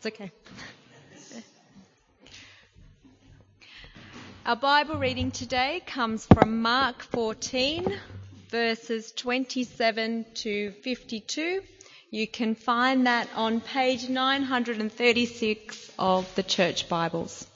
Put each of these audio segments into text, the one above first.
It's okay. Our Bible reading today comes from Mark 14, verses 27 to 52. You can find that on page 936 of the Church Bibles.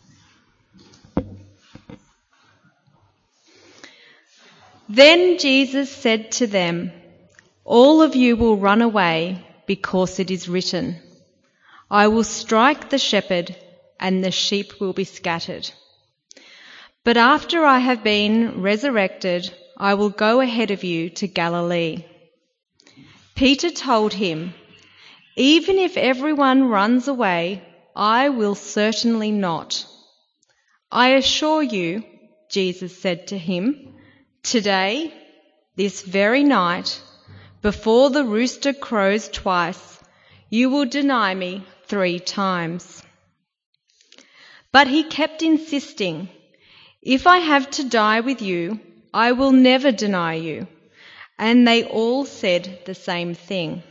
Then Jesus said to them, "All of you will run away because it is written, 'I will strike the shepherd and the sheep will be scattered.' But after I have been resurrected, I will go ahead of you to Galilee." Peter told him, "Even if everyone runs away, I will certainly not." "I assure you," Jesus said to him, "today, this very night, before the rooster crows twice, you will deny me 3 times." But he kept insisting, "If I have to die with you, I will never deny you." And they all said the same thing.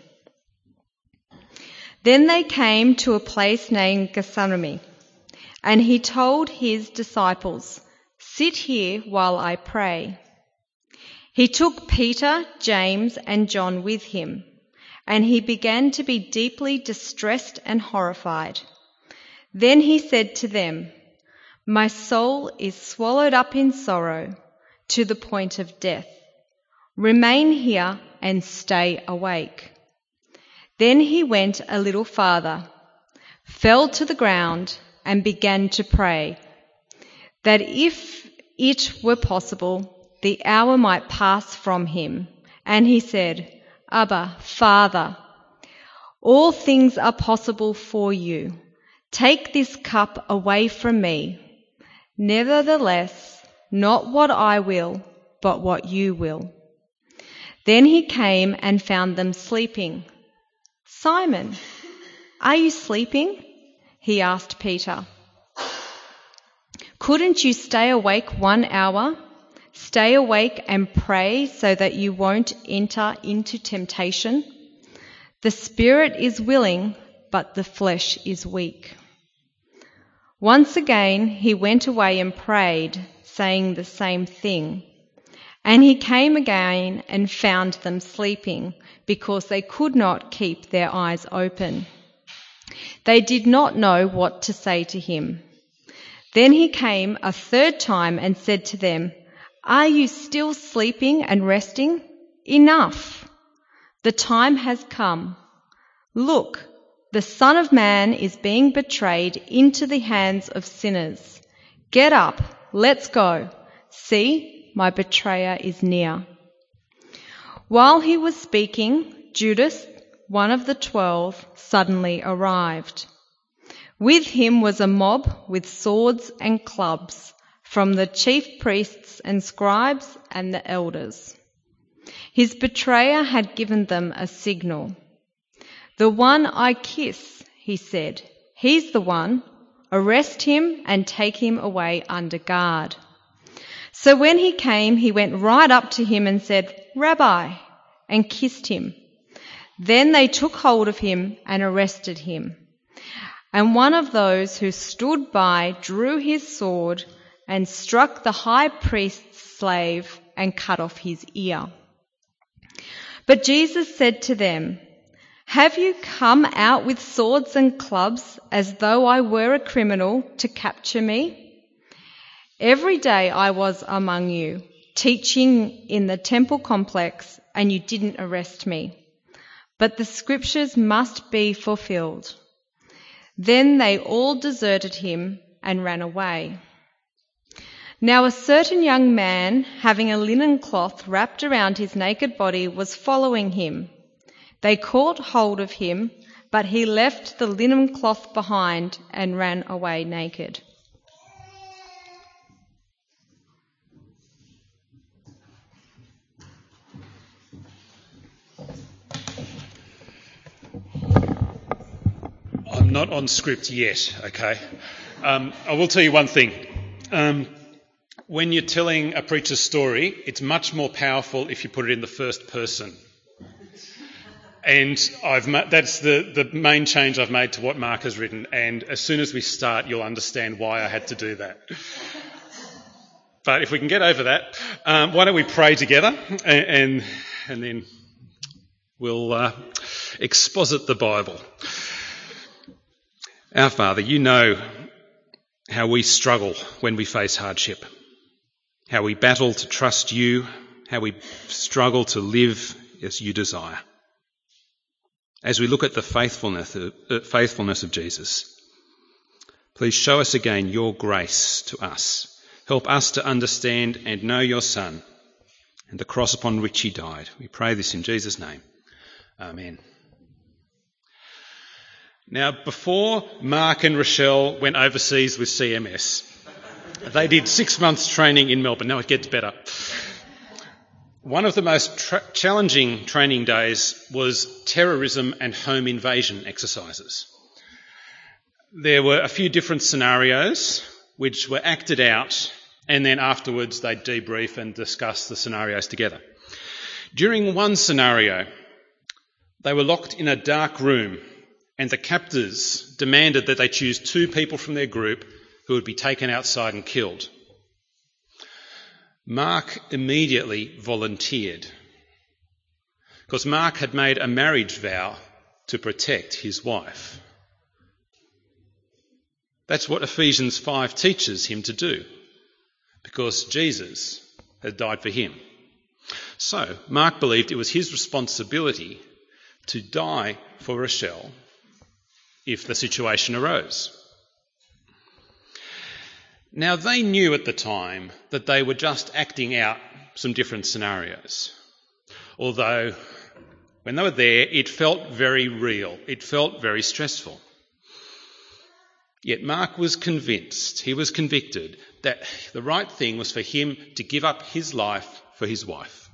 Then they came to a place named Gethsemane, and he told his disciples, "Sit here while I pray." He took Peter, James, and John with him, and he began to be deeply distressed and horrified. Then he said to them, "My soul is swallowed up in sorrow to the point of death. Remain here and stay awake." Then he went a little farther, fell to the ground, and began to pray that if it were possible, the hour might pass from him. And he said, "Abba, Father, all things are possible for you. Take this cup away from me. Nevertheless, not what I will, but what you will." Then he came and found them sleeping. "Simon, are you sleeping?" he asked Peter. "Couldn't you stay awake 1 hour? Stay awake and pray so that you won't enter into temptation. The spirit is willing, but the flesh is weak." Once again he went away and prayed, saying the same thing. And he came again and found them sleeping, because they could not keep their eyes open. They did not know what to say to him. Then he came a 3rd time and said to them, "Are you still sleeping and resting? Enough! The time has come. Look, the Son of Man is being betrayed into the hands of sinners. Get up, let's go. See, my betrayer is near." While he was speaking, Judas, one of the 12, suddenly arrived. With him was a mob with swords and clubs from the chief priests and scribes and the elders. His betrayer had given them a signal. "The one I kiss," he said, "he's the one. Arrest him and take him away under guard." So when he came, he went right up to him and said, "Rabbi," and kissed him. Then they took hold of him and arrested him. And one of those who stood by drew his sword and struck the high priest's slave and cut off his ear. But Jesus said to them, "Have you come out with swords and clubs as though I were a criminal to capture me? Every day I was among you, teaching in the temple complex, and you didn't arrest me. But the scriptures must be fulfilled." Then they all deserted him and ran away. Now a certain young man, having a linen cloth wrapped around his naked body, was following him. They caught hold of him, but he left the linen cloth behind and ran away naked. I'm not on script yet, okay? I will tell you one thing. When you're telling a preacher's story, it's much more powerful if you put it in the first person. And that's the main change I've made to what Mark has written. And as soon as we start, you'll understand why I had to do that. But if we can get over that, why don't we pray together and then we'll exposit the Bible. Our Father, you know how we struggle when we face hardship, how we battle to trust you, how we struggle to live as you desire. As we look at the faithfulness of Jesus, please show us again your grace to us. Help us to understand and know your Son and the cross upon which he died. We pray this in Jesus' name. Amen. Now, before Mark and Rochelle went overseas with CMS, they did 6 months training in Melbourne. Now it gets better. One of the most challenging training days was terrorism and home invasion exercises. There were a few different scenarios which were acted out, and then afterwards they'd debrief and discuss the scenarios together. During one scenario, they were locked in a dark room, and the captors demanded that they choose 2 people from their group who would be taken outside and killed. Mark immediately volunteered, because Mark had made a marriage vow to protect his wife. That's what Ephesians 5 teaches him to do, because Jesus had died for him. So Mark believed it was his responsibility to die for Rochelle if the situation arose. Now, they knew at the time that they were just acting out some different scenarios. Although, when they were there, it felt very real. It felt very stressful. Yet Mark was convinced, he was convicted, that the right thing was for him to give up his life for his wife.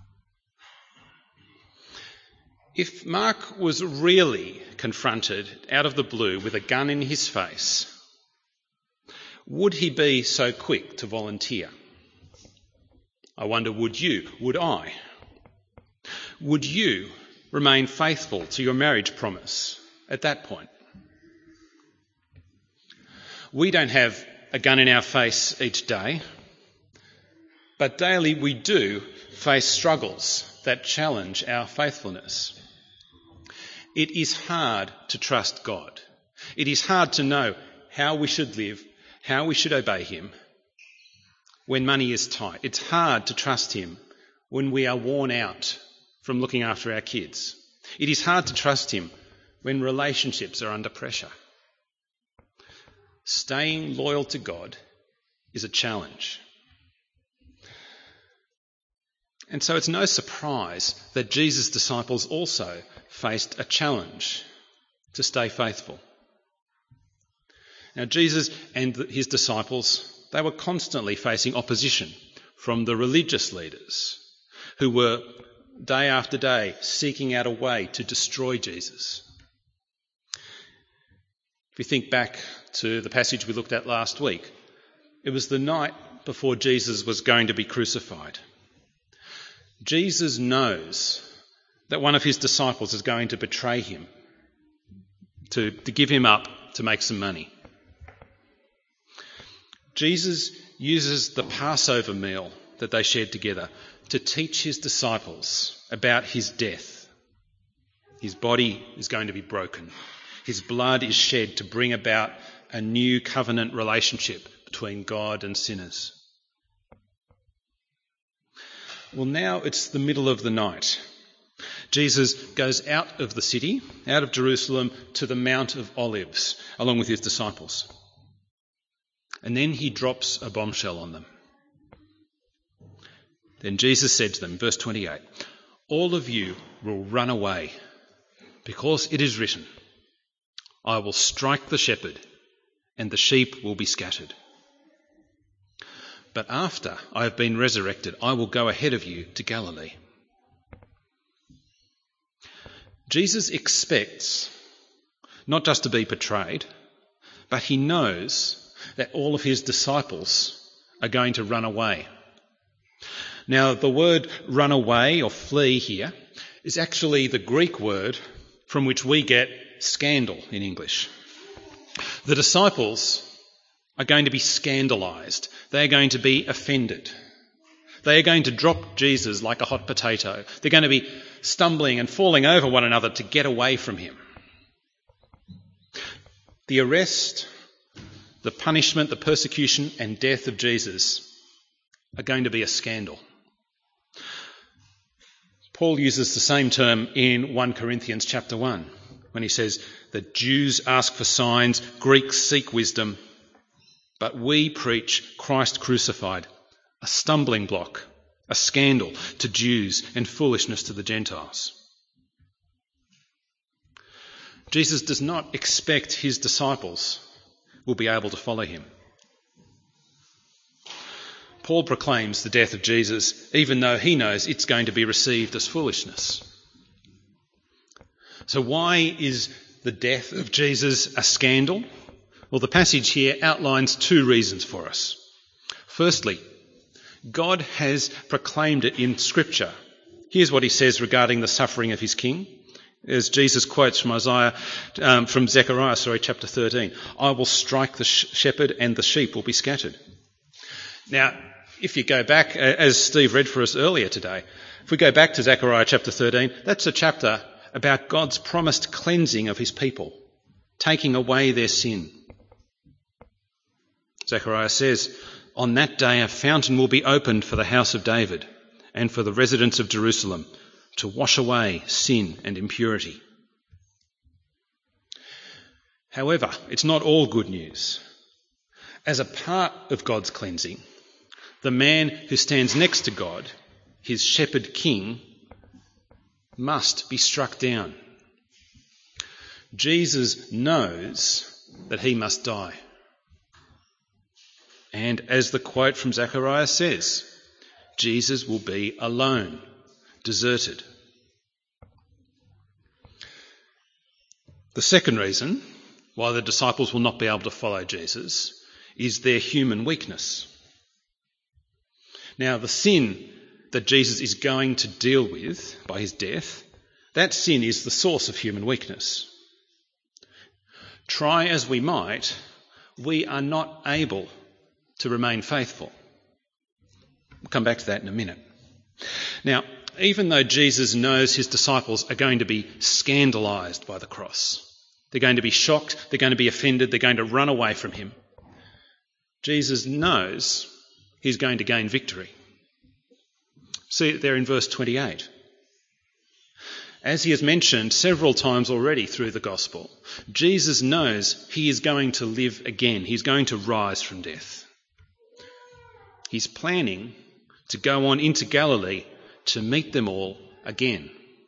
If Mark was really confronted out of the blue with a gun in his face, would he be so quick to volunteer? I wonder, would you? Would I? Would you remain faithful to your marriage promise at that point? We don't have a gun in our face each day, but daily we do face struggles that challenge our faithfulness. It is hard to trust God. It is hard to know how we should live, how we should obey him when money is tight. It's hard to trust him when we are worn out from looking after our kids. It is hard to trust him when relationships are under pressure. Staying loyal to God is a challenge. And so it's no surprise that Jesus' disciples also faced a challenge to stay faithful. Now, Jesus and his disciples, they were constantly facing opposition from the religious leaders who were day after day seeking out a way to destroy Jesus. If you think back to the passage we looked at last week, it was the night before Jesus was going to be crucified. Jesus knows that one of his disciples is going to betray him, to give him up to make some money. Jesus uses the Passover meal that they shared together to teach his disciples about his death. His body is going to be broken. His blood is shed to bring about a new covenant relationship between God and sinners. Well, now it's the middle of the night. Jesus goes out of the city, out of Jerusalem, to the Mount of Olives, along with his disciples. And then he drops a bombshell on them. Then Jesus said to them, verse 28, "All of you will run away, because it is written, I will strike the shepherd, and the sheep will be scattered. But after I have been resurrected, I will go ahead of you to Galilee." Jesus expects not just to be betrayed, but he knows that all of his disciples are going to run away. Now, the word run away or flee here is actually the Greek word from which we get scandal in English. The disciples are going to be scandalised. They are going to be offended. They are going to drop Jesus like a hot potato. They're going to be stumbling and falling over one another to get away from him. The arrest, the punishment, the persecution and death of Jesus are going to be a scandal. Paul uses the same term in 1 Corinthians chapter 1 when he says that Jews ask for signs, Greeks seek wisdom, but we preach Christ crucified, a stumbling block, a scandal to Jews and foolishness to the Gentiles. Jesus does not expect his disciples will be able to follow him. Paul proclaims the death of Jesus even though he knows it's going to be received as foolishness. So why is the death of Jesus a scandal? Well, the passage here outlines two reasons for us. Firstly, God has proclaimed it in Scripture. Here's what he says regarding the suffering of his king. As Jesus quotes from Zechariah chapter 13, I will strike the shepherd and the sheep will be scattered. Now, if you go back, as Steve read for us earlier today, if we go back to Zechariah chapter 13, that's a chapter about God's promised cleansing of his people, taking away their sin. Zechariah says, on that day a fountain will be opened for the house of David and for the residents of Jerusalem to wash away sin and impurity. However, it's not all good news. As a part of God's cleansing, the man who stands next to God, his shepherd king, must be struck down. Jesus knows that he must die. And as the quote from Zechariah says, Jesus will be alone, deserted. The second reason why the disciples will not be able to follow Jesus is their human weakness. Now, the sin that Jesus is going to deal with by his death, that sin is the source of human weakness. Try as we might, we are not able to remain faithful. We'll come back to that in a minute. Now, even though Jesus knows his disciples are going to be scandalised by the cross, they're going to be shocked, they're going to be offended, they're going to run away from him, Jesus knows he's going to gain victory. See it there in verse 28. As he has mentioned several times already through the gospel, Jesus knows he is going to live again. He's going to rise from death. He's planning to go on into Galilee to meet them all again.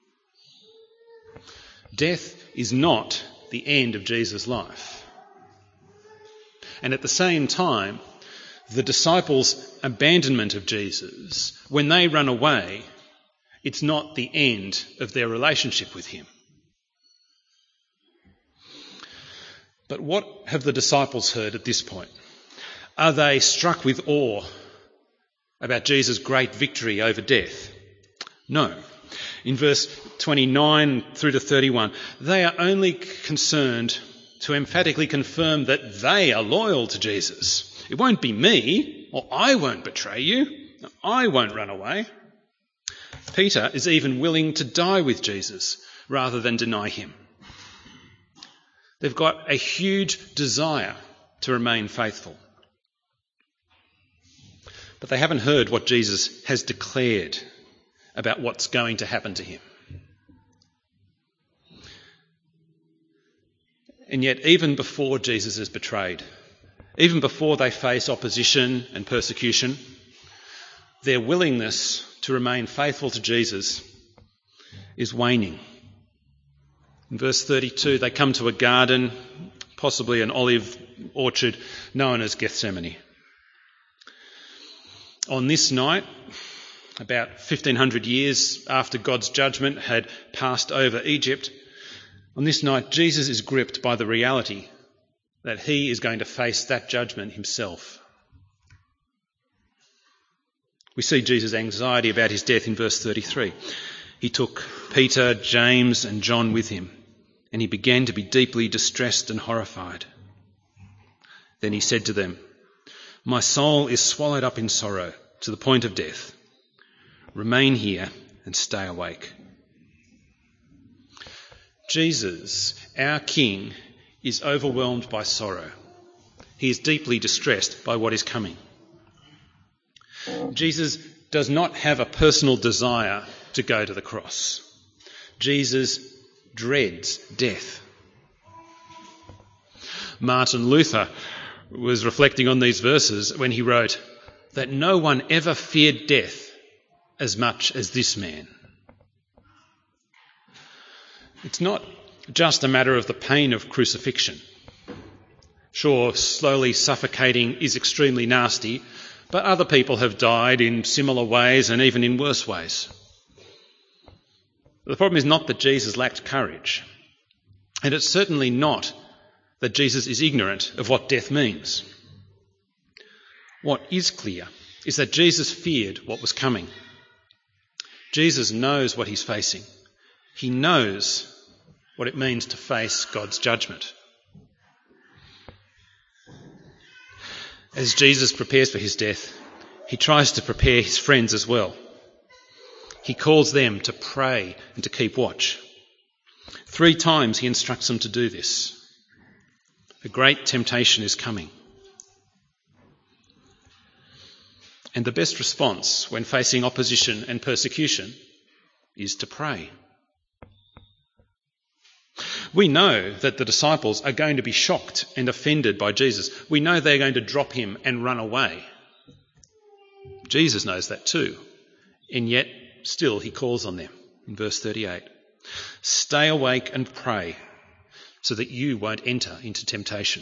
Death is not the end of Jesus' life. And at the same time, the disciples' abandonment of Jesus, when they run away, it's not the end of their relationship with him. But what have the disciples heard at this point? Are they struck with awe about Jesus' great victory over death? No. In verse 29 through to 31, they are only concerned to emphatically confirm that they are loyal to Jesus. It won't be me, or I won't betray you. I won't run away. Peter is even willing to die with Jesus rather than deny him. They've got a huge desire to remain faithful. But they haven't heard what Jesus has declared about what's going to happen to him. And yet, even before Jesus is betrayed, even before they face opposition and persecution, their willingness to remain faithful to Jesus is waning. In verse 32, they come to a garden, possibly an olive orchard, known as Gethsemane. On this night, about 1500 years after God's judgment had passed over Egypt, on this night Jesus is gripped by the reality that he is going to face that judgment himself. We see Jesus' anxiety about his death in verse 33. He took Peter, James and John with him and he began to be deeply distressed and horrified. Then he said to them, "My soul is swallowed up in sorrow to the point of death. Remain here and stay awake." Jesus, our King, is overwhelmed by sorrow. He is deeply distressed by what is coming. Jesus does not have a personal desire to go to the cross. Jesus dreads death. Martin Luther was reflecting on these verses when he wrote that no one ever feared death as much as this man. It's not just a matter of the pain of crucifixion. Sure, slowly suffocating is extremely nasty, but other people have died in similar ways and even in worse ways. The problem is not that Jesus lacked courage, and it's certainly not that Jesus is ignorant of what death means. What is clear is that Jesus feared what was coming. Jesus knows what he's facing. He knows what it means to face God's judgment. As Jesus prepares for his death, he tries to prepare his friends as well. He calls them to pray and to keep watch. 3 times he instructs them to do this. A great temptation is coming. And the best response when facing opposition and persecution is to pray. We know that the disciples are going to be shocked and offended by Jesus. We know they're going to drop him and run away. Jesus knows that too. And yet, still, he calls on them in verse 38. Stay awake and pray so that you won't enter into temptation.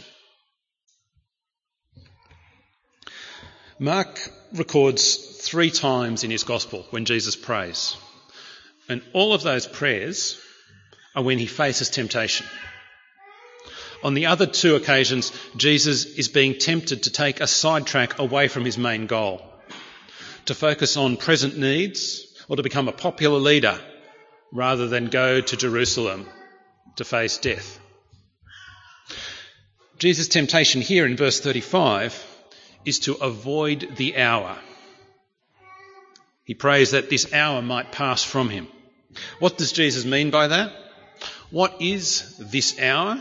Mark records 3 times in his gospel when Jesus prays. And all of those prayers are when he faces temptation. On the other 2 occasions, Jesus is being tempted to take a sidetrack away from his main goal, to focus on present needs or to become a popular leader rather than go to Jerusalem to face death. Jesus' temptation here in verse 35 is to avoid the hour. He prays that this hour might pass from him. What does Jesus mean by that? What is this hour?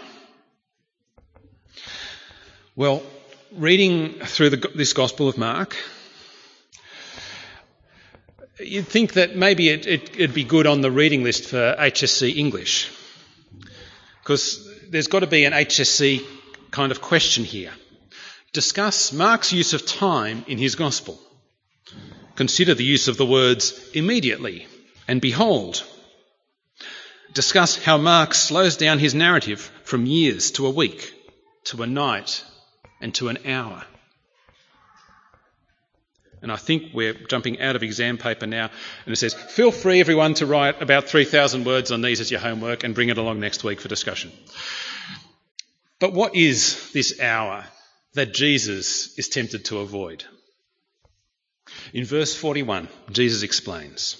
Well, reading through this Gospel of Mark, you'd think that maybe it'd be good on the reading list for HSC English, because there's got to be an HSC kind of question here. Discuss Mark's use of time in his Gospel. Consider the use of the words immediately and behold. Discuss how Mark slows down his narrative from years to a week, to a night, and to an hour. And I think we're jumping out of exam paper now, and it says, feel free, everyone, to write about 3,000 words on these as your homework and bring it along next week for discussion. But what is this hour that Jesus is tempted to avoid? In verse 41, Jesus explains,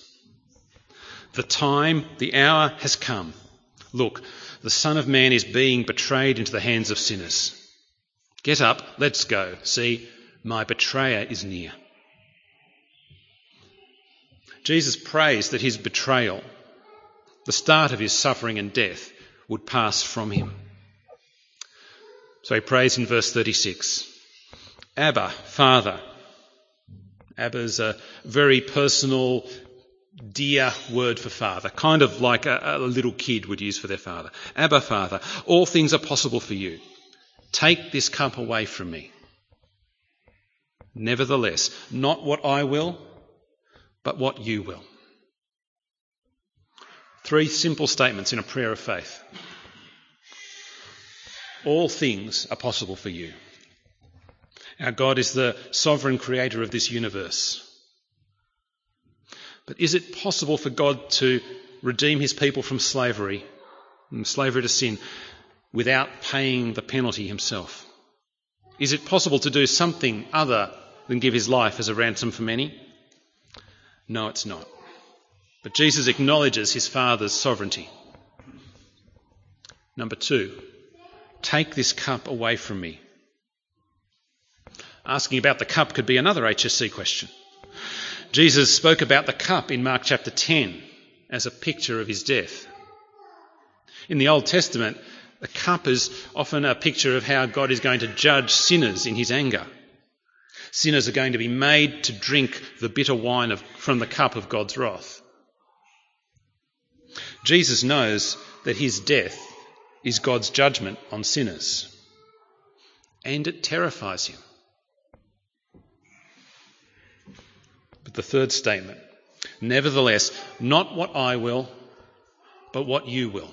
the hour has come. Look, the Son of Man is being betrayed into the hands of sinners. Get up, let's go. See, my betrayer is near. Jesus prays that his betrayal, the start of his suffering and death, would pass from him. So he prays in verse 36, Abba, Father. Abba is a very personal, dear word for father, kind of like a little kid would use for their father. Abba, Father, all things are possible for you. Take this cup away from me. Nevertheless, not what I will, but what you will. 3 simple statements in a prayer of faith. All things are possible for you. Our God is the sovereign creator of this universe. But is it possible for God to redeem his people from slavery to sin, without paying the penalty himself? Is it possible to do something other than give his life as a ransom for many? No, it's not. But Jesus acknowledges his Father's sovereignty. Number 2, take this cup away from me. Asking about the cup could be another HSC question. Jesus spoke about the cup in Mark chapter 10 as a picture of his death. In the Old Testament, the cup is often a picture of how God is going to judge sinners in his anger. Sinners are going to be made to drink the bitter wine from the cup of God's wrath. Jesus knows that his death is God's judgment on sinners, and it terrifies him. But the third statement, nevertheless, not what I will, but what you will.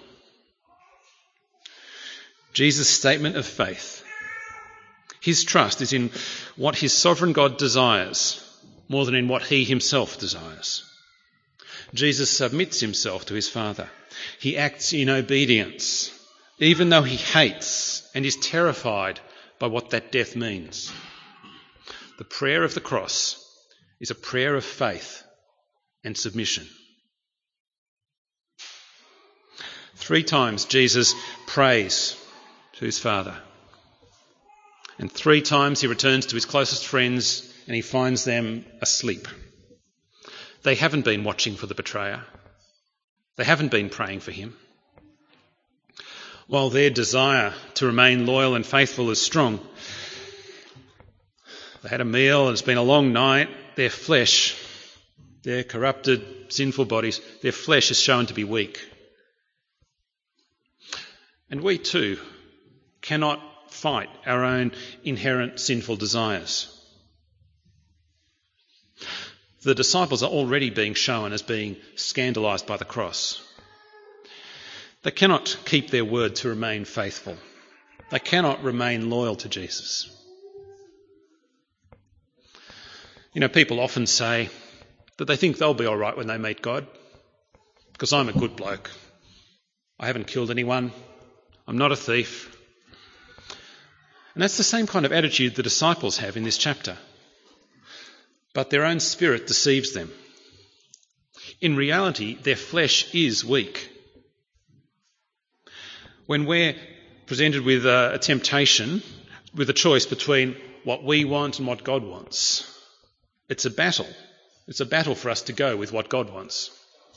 Jesus' statement of faith. His trust is in what his sovereign God desires more than in what he himself desires. Jesus submits himself to his Father. He acts in obedience, even though he hates and is terrified by what that death means. The prayer of the cross is a prayer of faith and submission. 3 times Jesus prays to his Father. And 3 times he returns to his closest friends and he finds them asleep. They haven't been watching for the betrayer. They haven't been praying for him. While their desire to remain loyal and faithful is strong, they had a meal and it's been a long night. Their flesh, their corrupted, sinful bodies, their flesh is shown to be weak. And we too cannot fight our own inherent sinful desires. The disciples are already being shown as being scandalised by the cross. They cannot keep their word to remain faithful. They cannot remain loyal to Jesus. You know, people often say that they think they'll be all right when they meet God because I'm a good bloke. I haven't killed anyone. I'm not a thief. And that's the same kind of attitude the disciples have in this chapter. But their own spirit deceives them. In reality, their flesh is weak. When we're presented with a temptation, with a choice between what we want and what God wants, it's a battle. It's a battle for us to go with what God wants.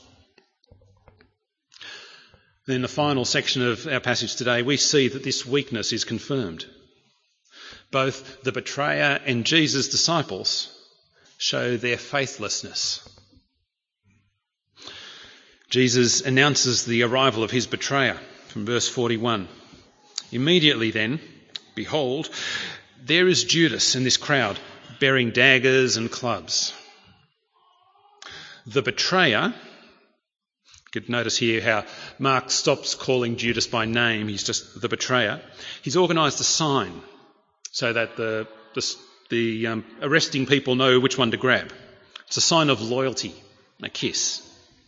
Then in the final section of our passage today, we see that this weakness is confirmed. Both the betrayer and Jesus' disciples show their faithlessness. Jesus announces the arrival of his betrayer from verse 41. Immediately then, behold, there is Judas in this crowd bearing daggers and clubs. The betrayer, you could notice here how Mark stops calling Judas by name, he's just the betrayer. He's organised a sign so that the arresting people know which one to grab. It's a sign of loyalty, a kiss.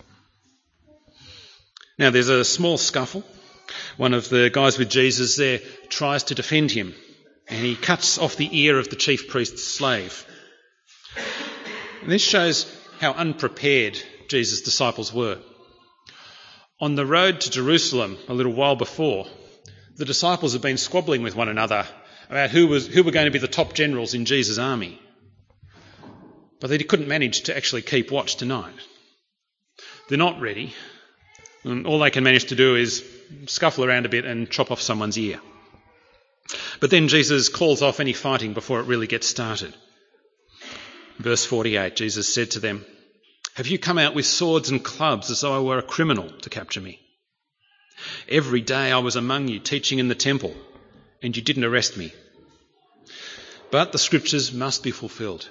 Now there's a small scuffle. One of the guys with Jesus there tries to defend him and he cuts off the ear of the chief priest's slave. And this shows how unprepared Jesus' disciples were. On the road to Jerusalem a little while before, the disciples had been squabbling with one another about who were going to be the top generals in Jesus' army. But they couldn't manage to actually keep watch tonight. They're not ready. And all they can manage to do is scuffle around a bit and chop off someone's ear. But then Jesus calls off any fighting before it really gets started. Verse 48, Jesus said to them, "Have you come out with swords and clubs as though I were a criminal to capture me? Every day I was among you teaching in the temple, and you didn't arrest me. But the scriptures must be fulfilled."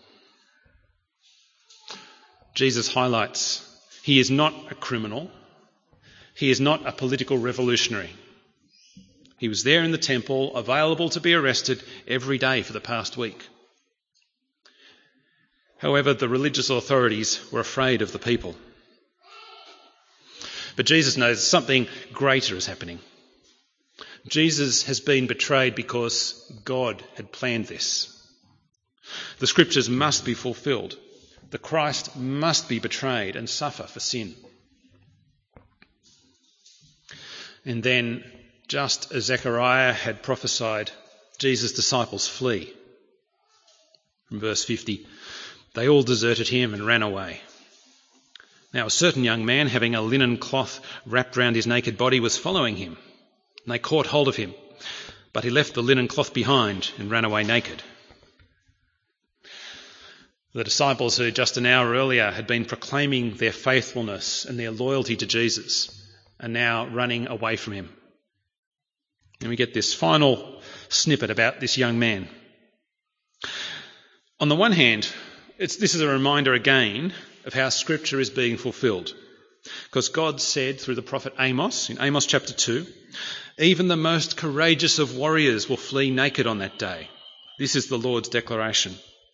Jesus highlights he is not a criminal. He is not a political revolutionary. He was there in the temple, available to be arrested every day for the past week. However, the religious authorities were afraid of the people. But Jesus knows something greater is happening. Jesus has been betrayed because God had planned this. The scriptures must be fulfilled. The Christ must be betrayed and suffer for sin. And then, just as Zechariah had prophesied, Jesus' disciples flee. From verse 50, they all deserted him and ran away. Now a certain young man, having a linen cloth wrapped round his naked body, was following him. And they caught hold of him, but he left the linen cloth behind and ran away naked. The disciples who just an hour earlier had been proclaiming their faithfulness and their loyalty to Jesus are now running away from him. And we get this final snippet about this young man. On the one hand, this is a reminder again of how Scripture is being fulfilled. Because God said through the prophet Amos, in Amos chapter 2, even the most courageous of warriors will flee naked on that day. This is the Lord's declaration.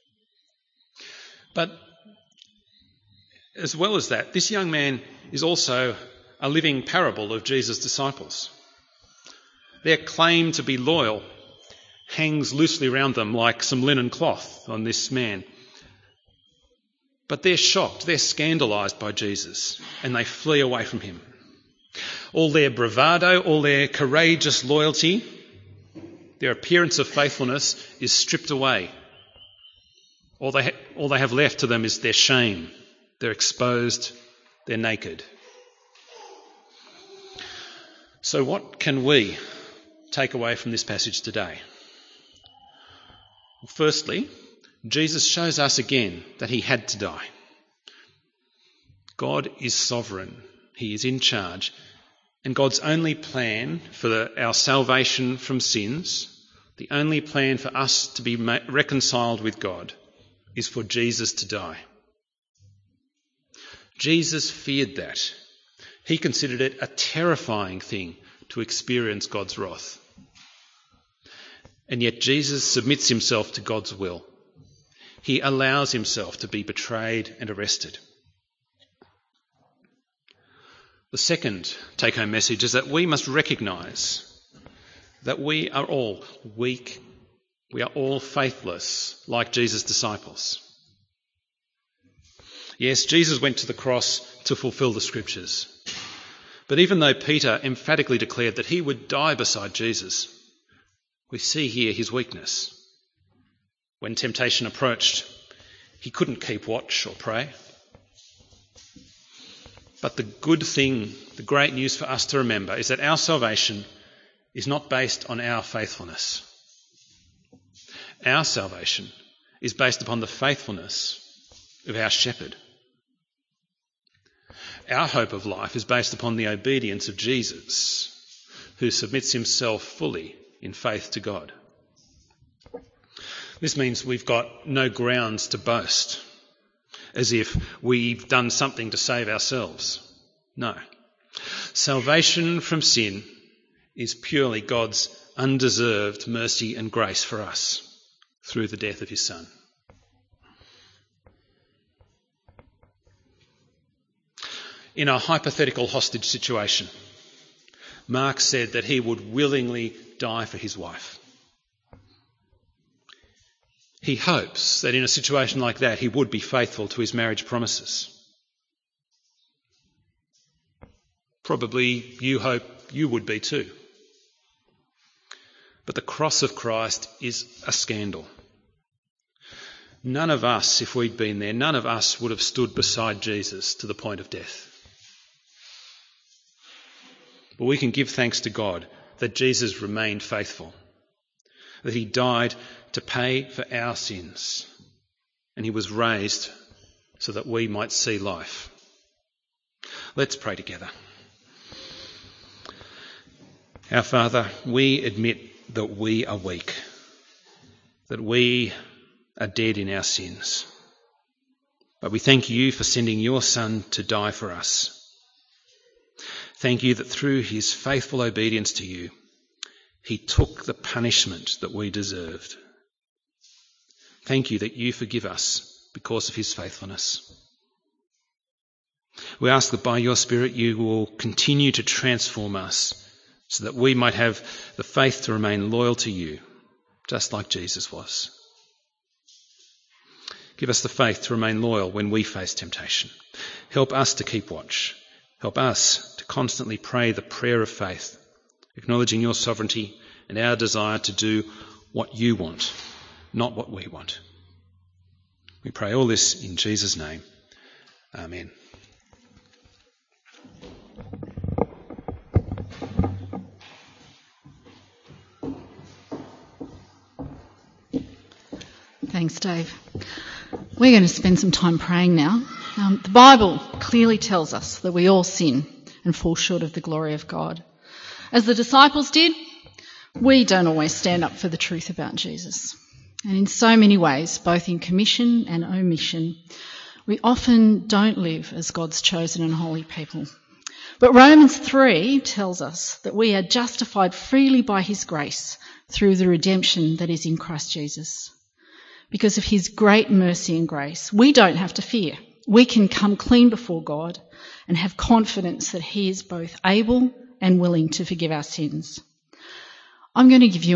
But as well as that, this young man is also a living parable of Jesus' disciples. Their claim to be loyal hangs loosely around them like some linen cloth on this man. But they're shocked, they're scandalised by Jesus, and they flee away from him. All their bravado, all their courageous loyalty, their appearance of faithfulness is stripped away. All they have left to them is their shame. They're exposed, they're naked. So what can we take away from this passage today? Well, firstly, Jesus shows us again that he had to die. God is sovereign. He is in charge. And God's only plan for our salvation from sins, the only plan for us to be reconciled with God, is for Jesus to die. Jesus feared that. He considered it a terrifying thing to experience God's wrath. And yet Jesus submits himself to God's will. He allows himself to be betrayed and arrested. The second take-home message is that we must recognise that we are all weak, we are all faithless, like Jesus' disciples. Yes, Jesus went to the cross to fulfil the Scriptures. But even though Peter emphatically declared that he would die beside Jesus, we see here his weakness. When temptation approached, he couldn't keep watch or pray. But the good thing, the great news for us to remember, is that our salvation is not based on our faithfulness. Our salvation is based upon the faithfulness of our shepherd. Our hope of life is based upon the obedience of Jesus, who submits himself fully in faith to God. This means we've got no grounds to boast, as if we've done something to save ourselves. No. Salvation from sin is purely God's undeserved mercy and grace for us through the death of his Son. In a hypothetical hostage situation, Mark said that he would willingly die for his wife. He hopes that in a situation like that he would be faithful to his marriage promises. Probably you hope you would be too. But the cross of Christ is a scandal. None of us, if we'd been there, none of us would have stood beside Jesus to the point of death. But we can give thanks to God that Jesus remained faithful, that he died to pay for our sins, and he was raised so that we might see life. Let's pray together. Our Father, we admit that we are weak, that we are dead in our sins. But we thank you for sending your Son to die for us. Thank you that through his faithful obedience to you, he took the punishment that we deserved. Thank you that you forgive us because of his faithfulness. We ask that by your Spirit you will continue to transform us so that we might have the faith to remain loyal to you, just like Jesus was. Give us the faith to remain loyal when we face temptation. Help us to keep watch. Help us to to constantly pray the prayer of faith, acknowledging your sovereignty and our desire to do what you want, not what we want. We pray all this in Jesus' name. Amen. Thanks, Dave. We're going to spend some time praying now. The Bible clearly tells us that we all sin and fall short of the glory of God. As the disciples did, we don't always stand up for the truth about Jesus. And in so many ways, both in commission and omission, we often don't live as God's chosen and holy people. But Romans 3 tells us that we are justified freely by his grace through the redemption that is in Christ Jesus. Because of his great mercy and grace, we don't have to fear. We can come clean before God and have confidence that he is both able and willing to forgive our sins. I'm going to give you